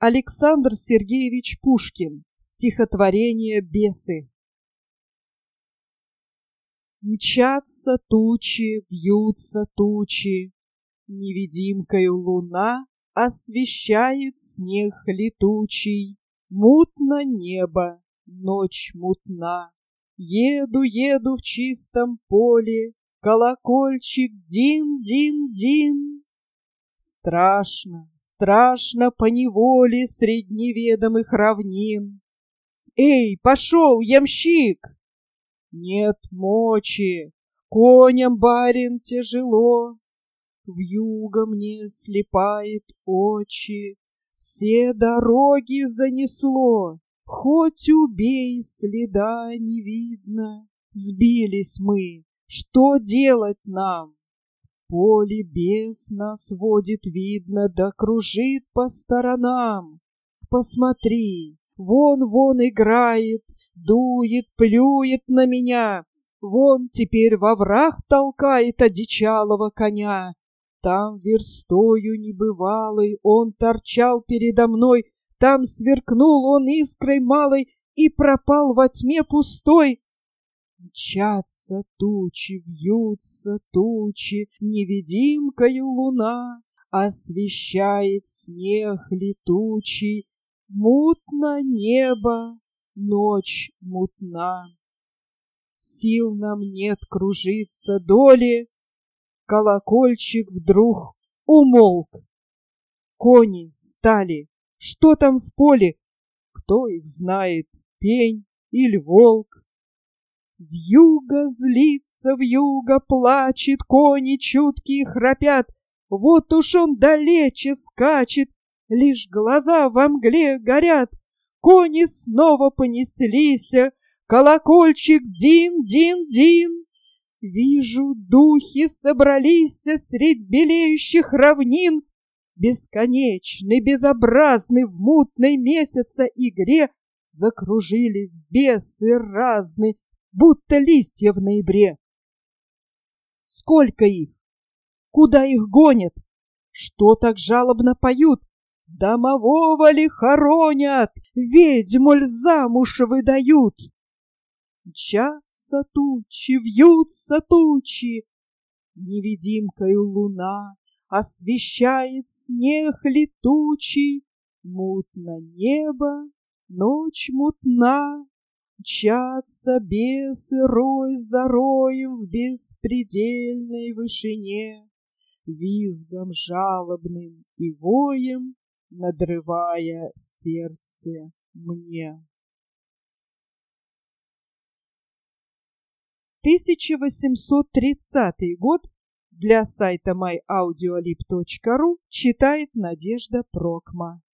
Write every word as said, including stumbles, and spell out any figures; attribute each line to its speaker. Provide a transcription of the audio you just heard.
Speaker 1: Александр Сергеевич Пушкин. Стихотворение «Бесы». Мчатся тучи, вьются тучи, невидимкою луна освещает снег летучий. Мутно небо, ночь мутна. Еду, еду в чистом поле, колокольчик дин-дин-дин. Страшно, страшно поневоле средь неведомых равнин. Эй, пошел, ямщик! Нет мочи, коням, барин, тяжело. Вьюга мне слепает очи, все дороги занесло. Хоть убей, следа не видно. Сбились мы, что делать нам? Поле бес нас водит, видно, да кружит по сторонам. Посмотри, вон-вон играет, дует, плюет на меня. Вон теперь во враг толкает одичалого коня. Там верстою небывалой он торчал передо мной, там сверкнул он искрой малой и пропал во тьме пустой. Мчатся тучи, вьются тучи, невидимкою луна освещает снег летучий. Мутно небо, ночь мутна. Сил нам нет кружиться доли. Колокольчик вдруг умолк. Кони стали. Что там в поле? Кто их знает, пень или волк? Вьюга злится, вьюга плачет, кони чуткие храпят. Вот уж он далече скачет, лишь глаза во мгле горят. Кони снова понеслись, колокольчик дин-дин-дин. Вижу, духи собрались средь белеющих равнин. Бесконечный, безобразный в мутной месяца игре закружились бесы разные, будто листья в ноябре. Сколько их? Куда их гонят? Что так жалобно поют? Домового ли хоронят? Ведьму ль замуж выдают? Мчатся тучи, вьются тучи, невидимкою луна освещает снег летучий. Мутно небо, ночь мутна. Мчатся бесы рой за роем в беспредельной вышине, визгом жалобным и воем надрывая сердце мне. тысяча восемьсот тридцатый год. Для сайта май аудиолиб точка ру читает Надежда Прокма.